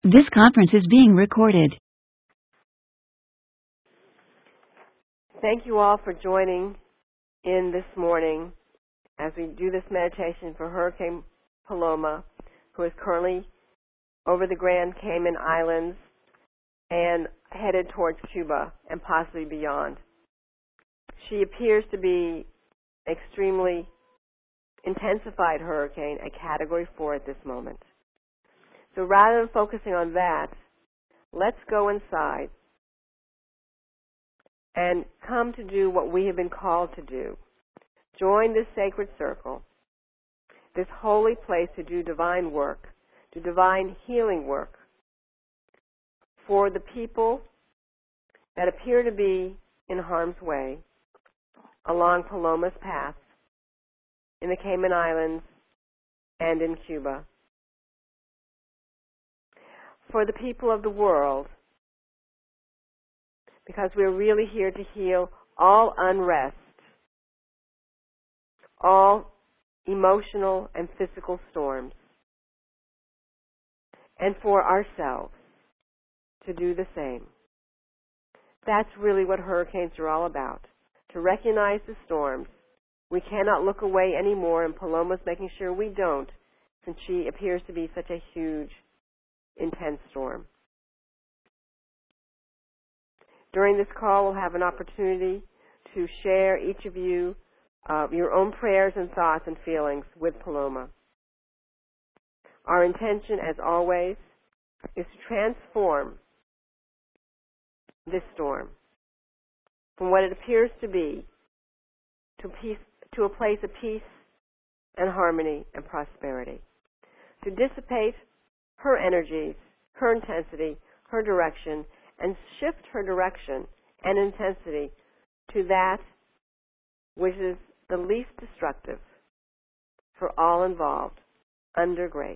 This conference is being recorded. Thank you all for joining in this morning as we do this meditation for Hurricane Paloma, who is currently over the Grand Cayman Islands and headed towards Cuba and possibly beyond. She appears to be extremely intensified hurricane, a Category 4 at this moment. So rather than focusing on that, let's go inside and come to do what we have been called to do. Join this sacred circle, this holy place to do divine work, to divine healing work for the people that appear to be in harm's way along Paloma's path in the Cayman Islands and in Cuba. For the people of the world, because we're really here to heal all unrest, all emotional and physical storms, and for ourselves to do the same. That's really what hurricanes are all about, to recognize the storms. We cannot look away anymore, and Paloma's making sure we don't, since she appears to be such a huge, intense storm. During this call, we'll have an opportunity to share, each of you, your own prayers and thoughts and feelings with Paloma. Our intention, as always, is to transform this storm from what it appears to be to a place of peace and harmony and prosperity, to dissipate her energies, her intensity, her direction, and shift her direction and intensity to that which is the least destructive for all involved, under grace.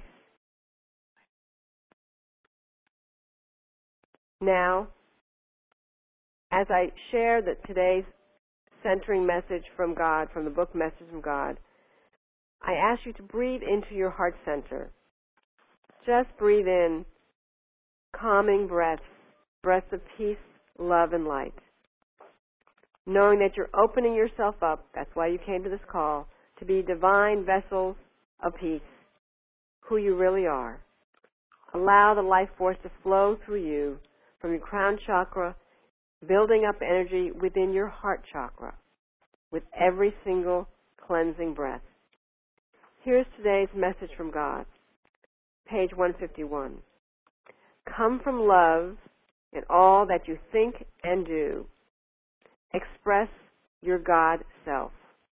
Now, as I share today's centering message from God, from the book Message from God, I ask you to breathe into your heart center. Just breathe in calming breaths, breaths of peace, love, and light. Knowing that you're opening yourself up, that's why you came to this call, to be divine vessels of peace, who you really are. Allow the life force to flow through you from your crown chakra, building up energy within your heart chakra with every single cleansing breath. Here's today's message from God, page 151. Come from love in all that you think and do. Express your God self.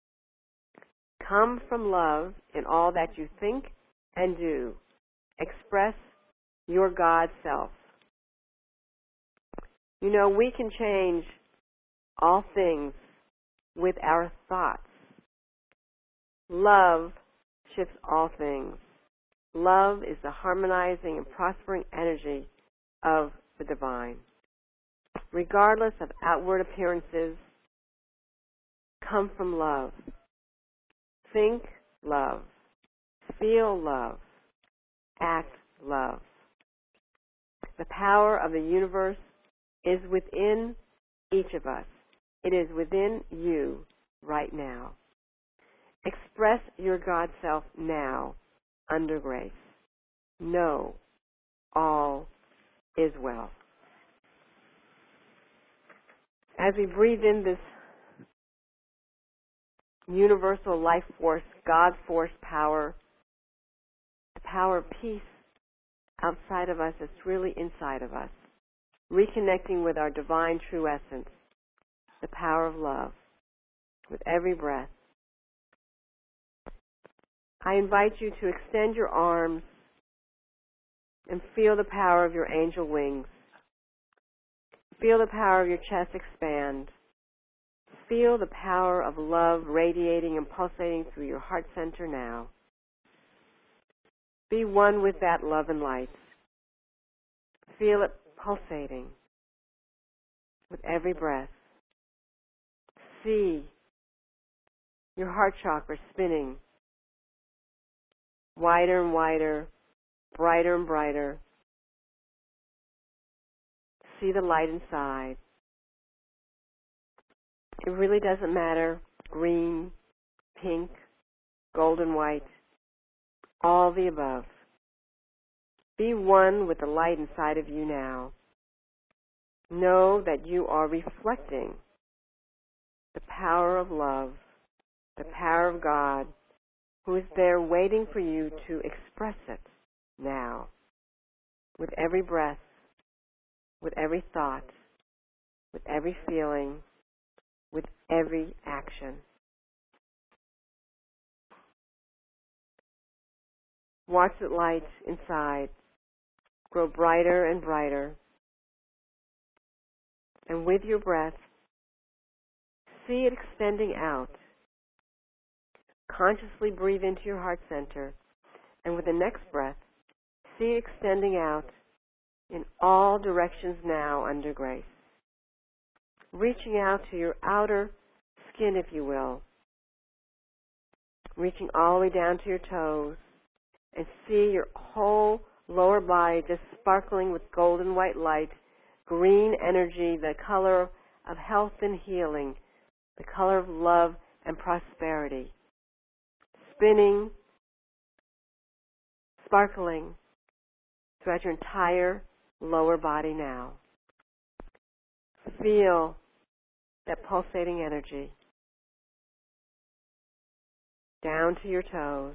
Come from love in all that you think and do. Express your God self. You know, we can change all things with our thoughts. Love shifts all things. Love is the harmonizing and prospering energy of the divine. Regardless of outward appearances, come from love. Think love. Feel love. Act love. The power of the universe is within each of us. It is within you right now. Express your God self now under grace. Know all is well. As we breathe in this universal life force, God force power, the power of peace outside of us is really inside of us, reconnecting with our divine true essence, the power of love, with every breath. I invite you to extend your arms and feel the power of your angel wings. Feel the power of your chest expand. Feel the power of love radiating and pulsating through your heart center now. Be one with that love and light. Feel it pulsating with every breath. See your heart chakra spinning wider and wider, brighter and brighter, See the light inside. It really doesn't matter, green, pink, golden, white, all the above. Be one with the light inside of you now. Know that you are reflecting the power of love, the power of God, who is there waiting for you to express it now, with every breath, with every thought, with every feeling, with every action. Watch the light inside grow brighter and brighter, and with your breath, see it extending out. Consciously breathe into your heart center, and with the next breath, see it extending out in all directions now under grace. Reaching out to your outer skin, if you will, reaching all the way down to your toes, and see your whole lower body just sparkling with golden white light, green energy, the color of health and healing, the color of love and prosperity, spinning, sparkling throughout your entire lower body now. Feel that pulsating energy down to your toes.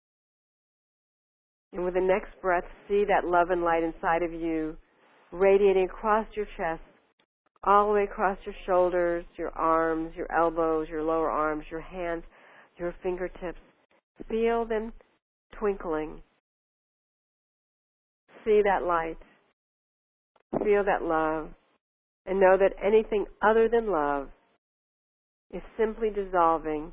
And with the next breath, see that love and light inside of you radiating across your chest, all the way across your shoulders, your arms, your elbows, your lower arms, your hands, your fingertips. Feel them twinkling. See that light. Feel that love. And know that anything other than love is simply dissolving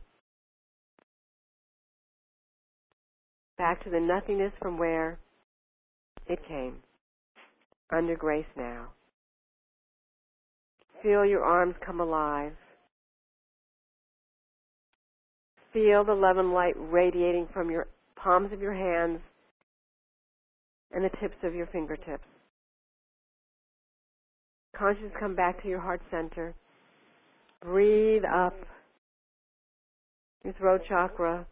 back to the nothingness from where it came, under grace now. Feel your arms come alive. Feel the love and light radiating from your palms of your hands and the tips of your fingertips. Consciousness come back to your heart center. Breathe up your throat chakra,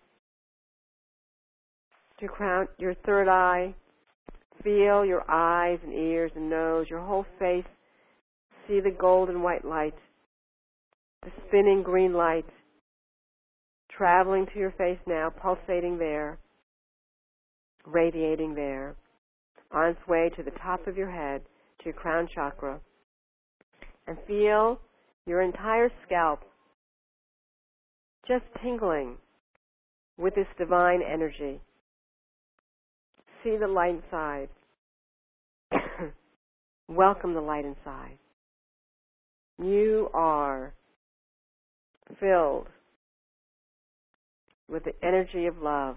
to your crown, your third eye. Feel your eyes and ears and nose, your whole face. See the golden white light, the spinning green light, traveling to your face now, pulsating there, radiating there, on its way to the top of your head, to your crown chakra. And feel your entire scalp just tingling with this divine energy. See the light inside. Welcome the light inside. You are filled with the energy of love.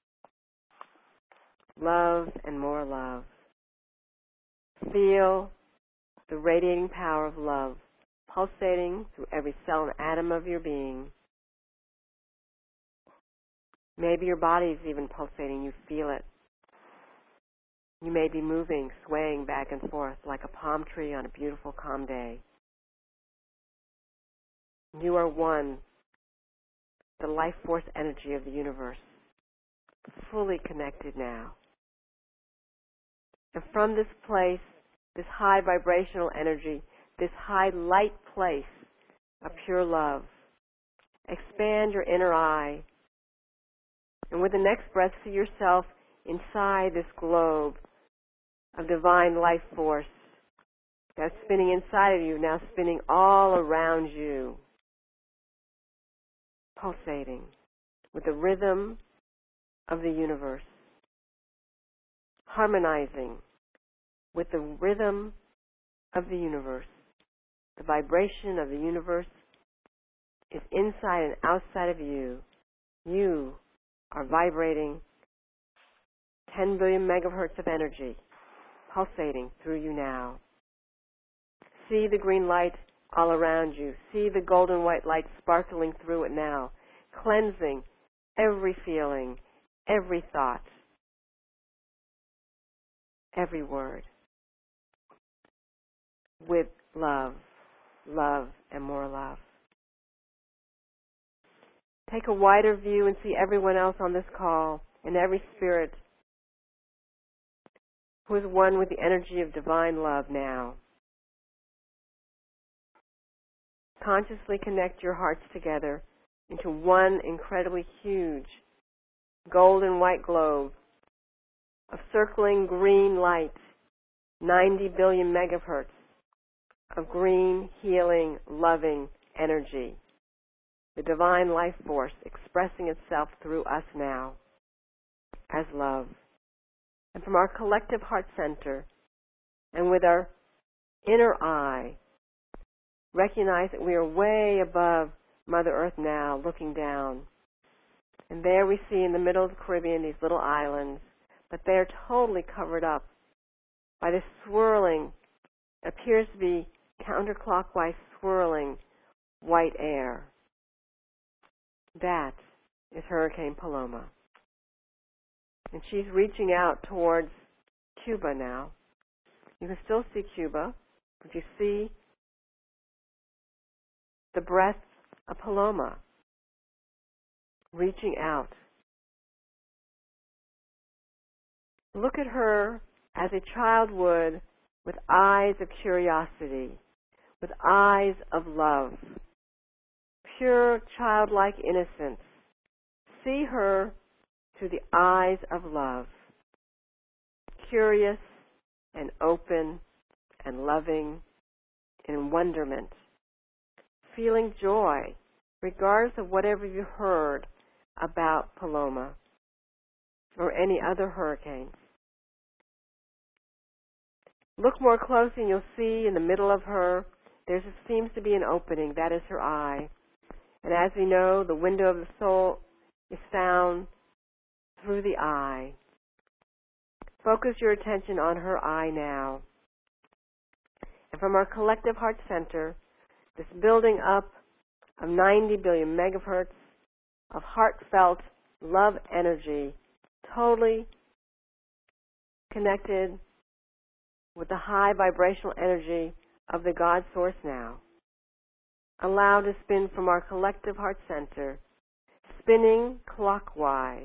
Love and more love. Feel the radiating power of love pulsating through every cell and atom of your being. Maybe your body is even pulsating. You feel it. You may be moving, swaying back and forth like a palm tree on a beautiful, calm day. You are one, the life force energy of the universe, fully connected now. And from this place, this high vibrational energy, this high light place of pure love, expand your inner eye. And with the next breath, see yourself inside this globe of divine life force that's spinning inside of you, now spinning all around you, pulsating with the rhythm of the universe, harmonizing with the rhythm of the universe. The vibration of the universe is inside and outside of you. You are vibrating 10 billion megahertz of energy pulsating through you now. See the green light all around you. See the golden white light sparkling through it now, cleansing every feeling, every thought, every word. with love, love, and more love. Take a wider view and see everyone else on this call and every spirit who is one with the energy of divine love now. Consciously connect your hearts together into one incredibly huge golden white globe of circling green light, 90 billion megahertz of green, healing, loving energy. The divine life force expressing itself through us now as love. And from our collective heart center and with our inner eye, recognize that we are way above Mother Earth now, looking down. And there we see in the middle of the Caribbean these little islands, but they are totally covered up by this swirling, appears to be counterclockwise swirling white air. That is Hurricane Paloma. And she's reaching out towards Cuba now. You can still see Cuba, but you see the breath of Paloma reaching out. Look at her as a child would, with eyes of curiosity, with eyes of love, pure childlike innocence. See her through the eyes of love, curious and open and loving in wonderment, feeling joy regardless of whatever you heard about Paloma or any other hurricanes. Look more closely and you'll see in the middle of her there seems to be an opening. That is her eye. And as we know, the window of the soul is found through the eye. Focus your attention on her eye now. And from our collective heart center, this building up of 90 billion megahertz of heartfelt love energy, totally connected with the high vibrational energy of the God Source now. Allow to spin from our collective heart center, spinning clockwise.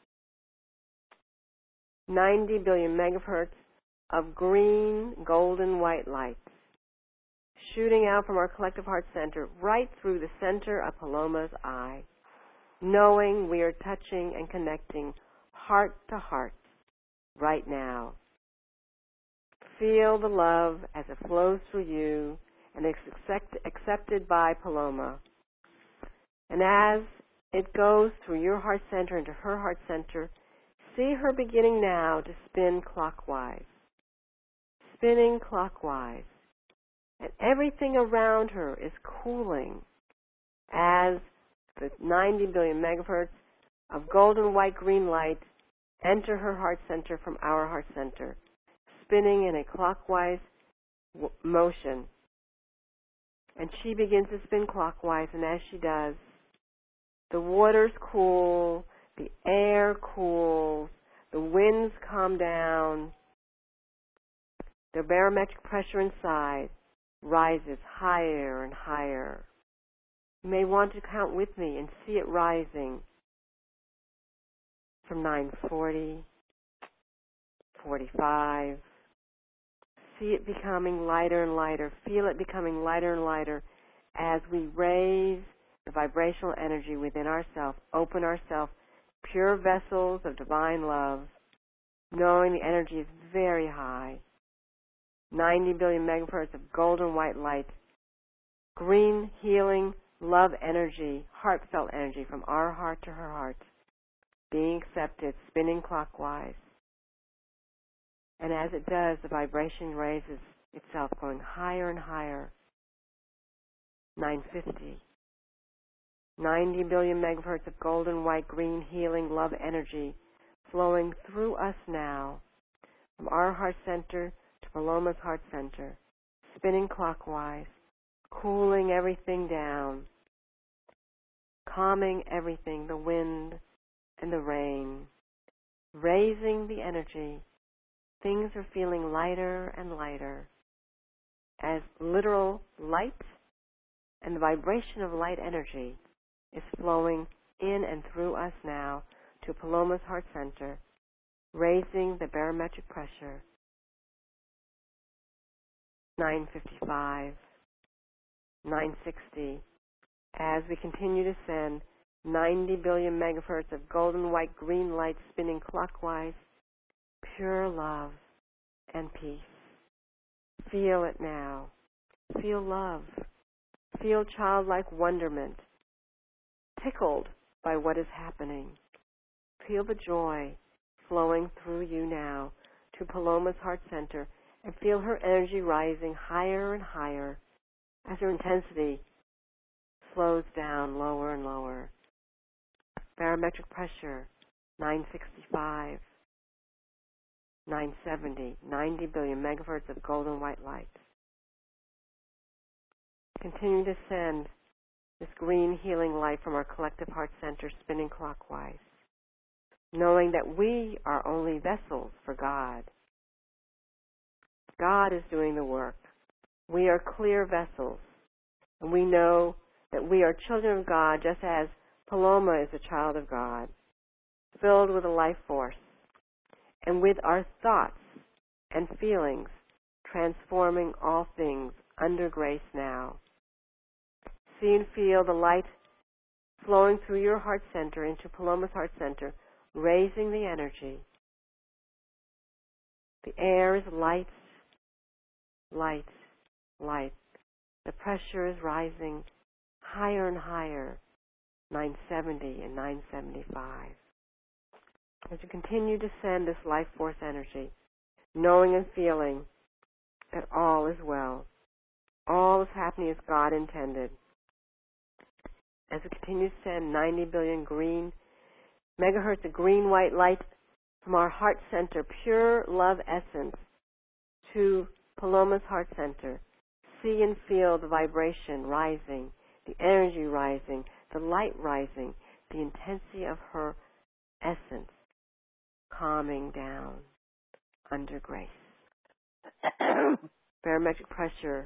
90 billion megahertz of green, golden, white light, shooting out from our collective heart center right through the center of Paloma's eye, knowing we are touching and connecting heart to heart right now. Feel the love as it flows through you and is accepted by Paloma. And as it goes through your heart center into her heart center, see her beginning now to spin clockwise, spinning clockwise. And everything around her is cooling as the 90 billion megahertz of golden, white, green light enter her heart center from our heart center, spinning in a clockwise motion. And she begins to spin clockwise, and as she does, the waters cool, the air cools, the winds calm down, the barometric pressure inside rises higher and higher. You may want to count with me and see it rising from 940, 45. See it becoming lighter and lighter. Feel it becoming lighter and lighter as we raise the vibrational energy within ourselves, open ourselves, pure vessels of divine love, knowing the energy is very high. 90 billion megahertz of golden white light, green, healing, love energy, heartfelt energy from our heart to her heart, being accepted, spinning clockwise. And as it does, the vibration raises itself, going higher and higher. 950. 90 billion megahertz of golden, white, green, healing, love energy flowing through us now, from our heart center to Paloma's heart center, spinning clockwise, cooling everything down, calming everything, the wind and the rain, raising the energy. Things are feeling lighter and lighter as literal light, and the vibration of light energy is flowing in and through us now to Paloma's heart center, raising the barometric pressure, 955, 960, as we continue to send 90 billion megahertz of golden white green light spinning clockwise, pure love and peace. Feel it now. Feel love. Feel childlike wonderment, tickled by what is happening. Feel the joy flowing through you now to Paloma's heart center, and feel her energy rising higher and higher as her intensity slows down lower and lower. Barometric pressure, 965, 970, 90 billion megahertz of golden white light. Continue to send this green healing light from our collective heart center spinning clockwise, knowing that we are only vessels for God. God is doing the work. We are clear vessels, and we know that we are children of God just as Paloma is a child of God, filled with a life force, and with our thoughts and feelings transforming all things under grace now. See and feel the light flowing through your heart center into Paloma's heart center, raising the energy. The air is light, light, light. The pressure is rising higher and higher, 970 and 975. As you continue to send this life force energy, knowing and feeling that all is well, all is happening as God intended. As we continue to send 90 billion green megahertz of green-white light from our heart center, pure love essence, to Paloma's heart center, see and feel the vibration rising, the energy rising, the light rising, the intensity of her essence calming down under grace. Barometric pressure,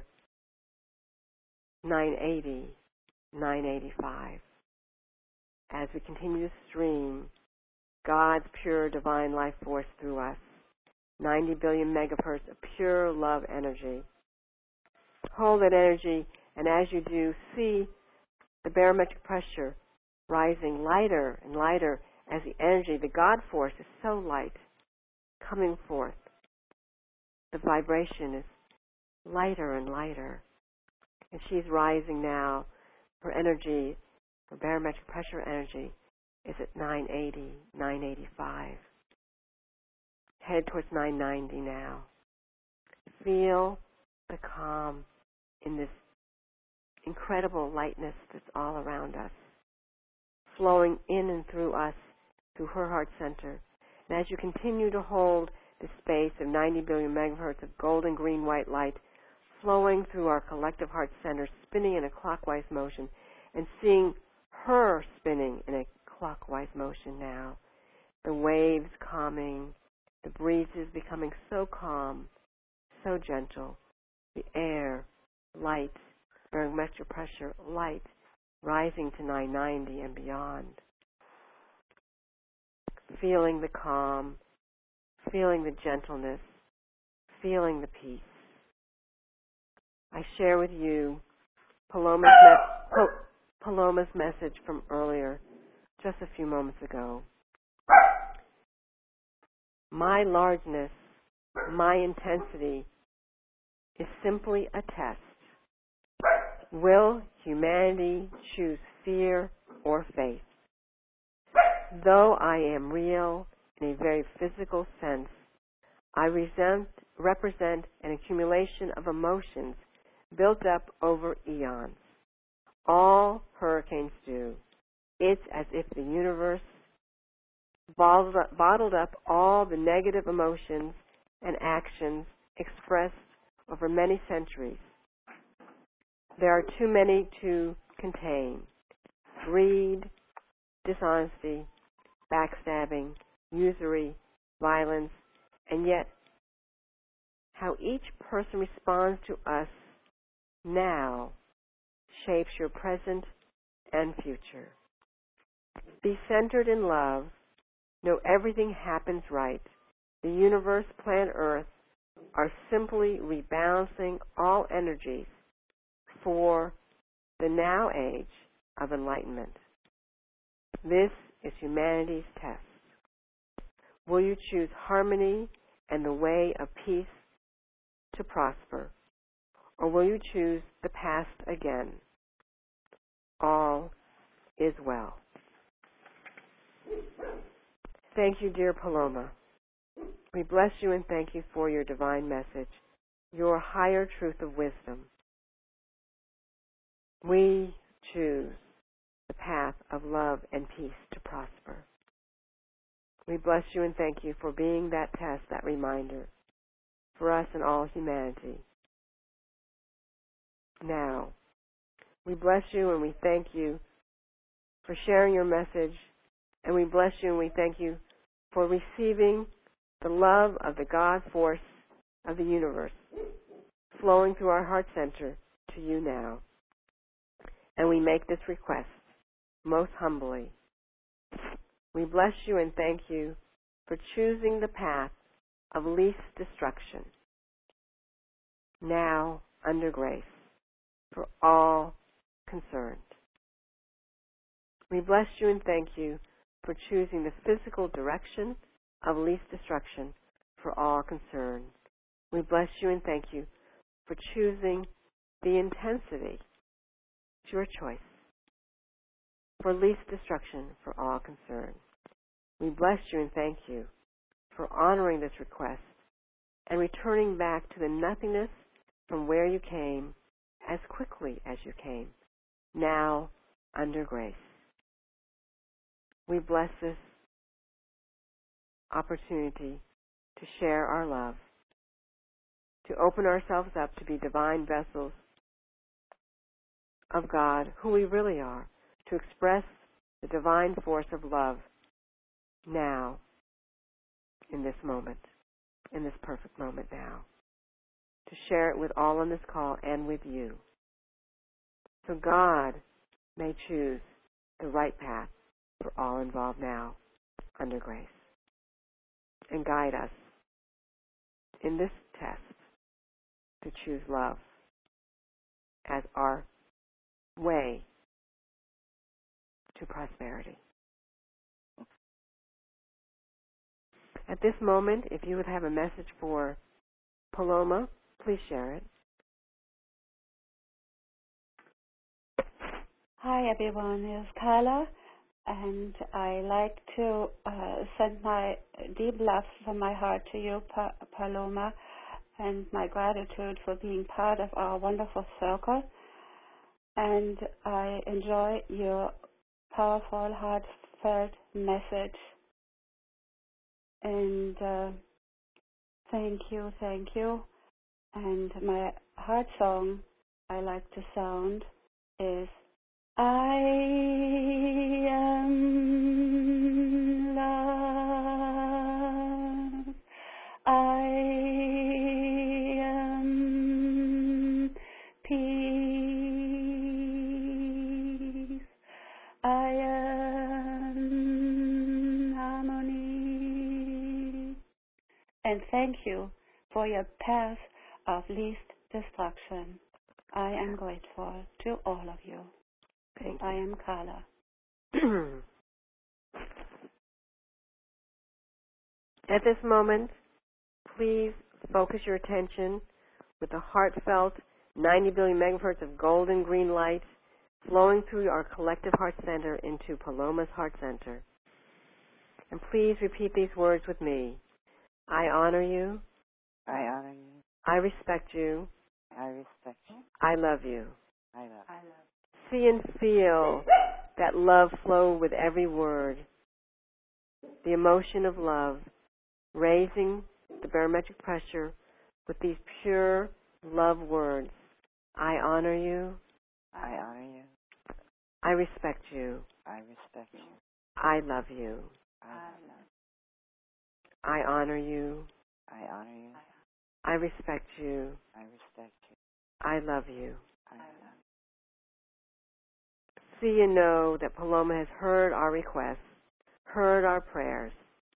980, 985. As we continue to stream God's pure divine life force through us, 90 billion megahertz of pure love energy. Hold that energy, and as you do, see the barometric pressure rising lighter and lighter as the energy, the God force, is so light, coming forth. The vibration is lighter and lighter. And she's rising now. Her energy, her barometric pressure energy, is at 980, 985. Head towards 990 now. Feel the calm in this incredible lightness that's all around us, flowing in and through us, through her heart center. And as you continue to hold the space of 90 billion megahertz of golden green white light flowing through our collective heart center, spinning in a clockwise motion, and seeing her spinning in a clockwise motion now, the waves calming, the breezes becoming so calm, so gentle, the air, light, barometric pressure, light, rising to 990 and beyond. Feeling the calm, feeling the gentleness, feeling the peace. I share with you Paloma's message from earlier, just a few moments ago. My largeness, my intensity, is simply a test. Will humanity choose fear or faith? Though I am real in a very physical sense, I represent an accumulation of emotions built up over eons. All hurricanes do. It's as if the universe bottled up all the negative emotions and actions expressed over many centuries. There are too many to contain. Greed, dishonesty, backstabbing, usury, violence, and yet how each person responds to us now shapes your present and future. Be centered in love. Know everything happens right. The universe, planet Earth, are simply rebalancing all energies for the now age of enlightenment. This is humanity's test. Will you choose harmony and the way of peace to prosper, or will you choose the past again? All is well. Thank you, dear Paloma. We bless you and thank you for your divine message, your higher truth of wisdom. We choose the path of love and peace to prosper. We bless you and thank you for being that test, that reminder for us and all humanity. Now, we bless you and we thank you for sharing your message, and we bless you and we thank you for receiving the love of the God force of the universe flowing through our heart center to you now. And we make this request most humbly. We bless you and thank you for choosing the path of least destruction, now under grace, for all concerned. We bless you and thank you for choosing the physical direction of least destruction for all concerned. We bless you and thank you for choosing the intensity, it's your choice, for least destruction for all concerned. We bless you and thank you for honoring this request and returning back to the nothingness from where you came as quickly as you came, now under grace. We bless this opportunity to share our love, to open ourselves up to be divine vessels of God, who we really are, to express the divine force of love now, in this moment, in this perfect moment now, to share it with all on this call and with you. So God may choose the right path for all involved now, under grace, and guide us in this test to choose love as our way to prosperity. At this moment, if you would have a message for Paloma, please share it. Hi everyone, it's Carla, and I like to send my deep love from my heart to you, Paloma, and my gratitude for being part of our wonderful circle. And I enjoy your powerful, heartfelt message. And thank you. And my heart song I like to sound is I am love. I am peace. I am harmony. And thank you for your path of least destruction. I am grateful to all of you. Thank you. I am Carla. At this moment, please focus your attention with the heartfelt 90 billion megahertz of golden green light flowing through our collective heart center into Paloma's heart center. And please repeat these words with me. I honor you. I honor you. I respect you. I respect you. I love you. I love you. See and feel that love flow with every word. The emotion of love, raising the barometric pressure with these pure love words. I honor you. I honor you. I respect you. I respect you. I love you. I love you. I honor you. I honor you. I respect you. I respect you. I love you. I love. See and know that Paloma has heard our requests, heard our prayers,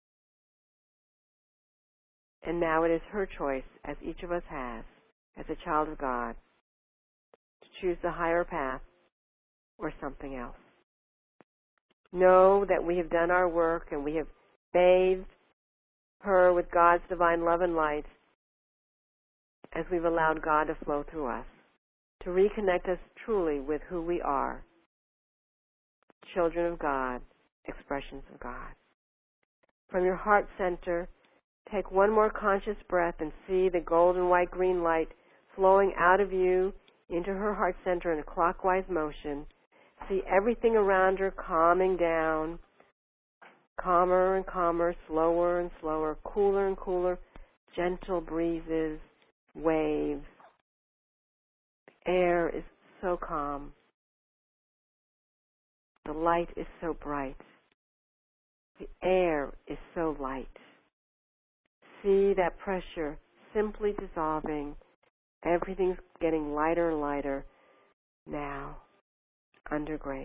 and now it is her choice, as each of us has, as a child of God, to choose the higher path or something else. Know that we have done our work and we have bathed her with God's divine love and light as we've allowed God to flow through us, to reconnect us truly with who we are, children of God, expressions of God. From your heart center, take one more conscious breath and see the golden white green light flowing out of you into her heart center in a clockwise motion. See everything around her calming down, calmer and calmer, slower and slower, cooler and cooler, gentle breezes, waves. The air is so calm. The light is so bright. The air is so light. See that pressure simply dissolving. Everything's getting lighter and lighter now, under grace.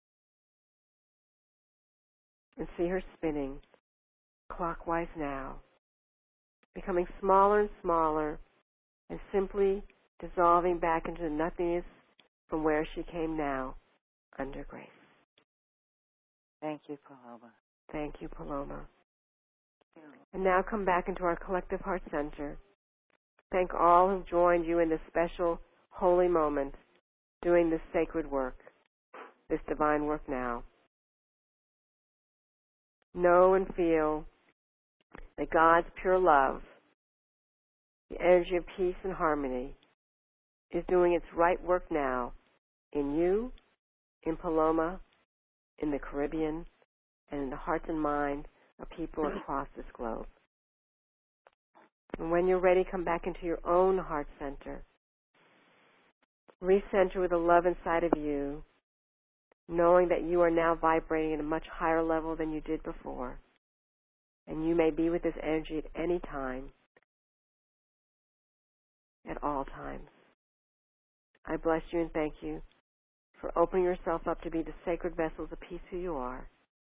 And see her spinning clockwise now, becoming smaller and smaller, and simply dissolving back into nothingness from where she came now, under grace. Thank you, Paloma. Thank you, Paloma. And now come back into our collective heart center. Thank all who've joined you in this special, holy moment, doing this sacred work, this divine work now. Know and feel that God's pure love, the energy of peace and harmony, is doing its right work now in you, in Paloma, in the Caribbean, and in the hearts and minds of people across this globe. And when you're ready, come back into your own heart center. Recenter with the love inside of you, knowing that you are now vibrating at a much higher level than you did before. And you may be with this energy at any time, at all times. I bless you and thank you for opening yourself up to be the sacred vessels of peace who you are.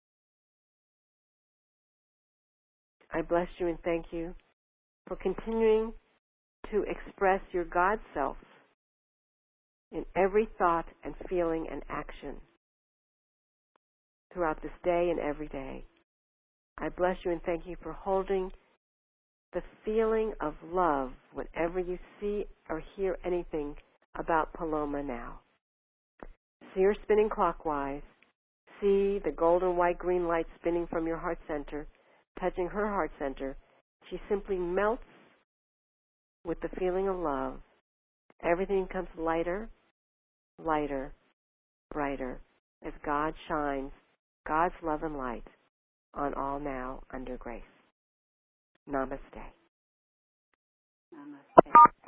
I bless you and thank you for continuing to express your God self in every thought and feeling and action throughout this day and every day. I bless you and thank you for holding the feeling of love whenever you see or hear anything about Paloma now. See her spinning clockwise. See the golden white green light spinning from your heart center, touching her heart center. She simply melts with the feeling of love. Everything becomes lighter, lighter, brighter as God shines God's love and light on all now under grace. Namaste. Namaste.